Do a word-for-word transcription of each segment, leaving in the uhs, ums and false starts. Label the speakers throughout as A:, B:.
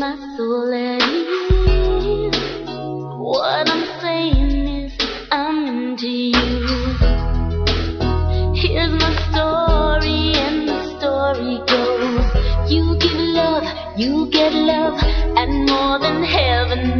A: my soul at ease. What I'm saying is I'm into you. Here's my story, and the story goes: you give love, you get love, and more than heaven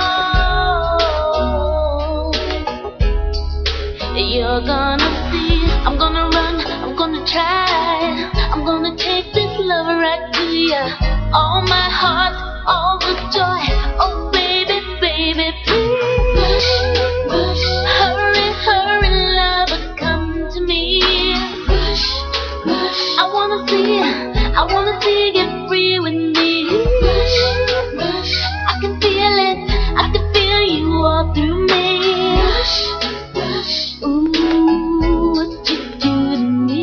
A: knows. You're gonna see, I'm gonna run, I'm gonna try, I'm gonna take this love right to ya. All my heart, all the joy, oh baby, baby, please. Rush, rush, hurry, hurry, lover, come to me. Rush, rush, I wanna see, I wanna see you free with me. Rush, rush, I can feel it, I can feel you all through me. Rush, rush, ooh, what you do to me.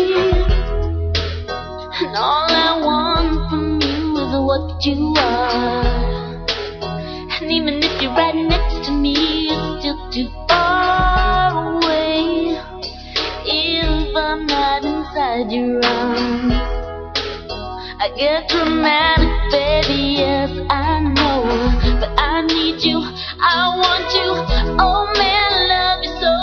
A: And all I want from you is what you are. And even if you're right next to me, you're still too far away. If I'm not inside your arms, I get dramatic, baby, yes, I know. But I need you, I want you, oh man, I love you so.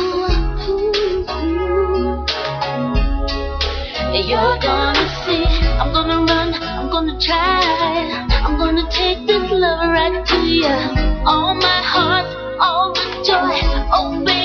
A: You're gonna see, I'm gonna run, I'm gonna try, I'm gonna take this love right to ya. All my heart, all the joy, oh baby.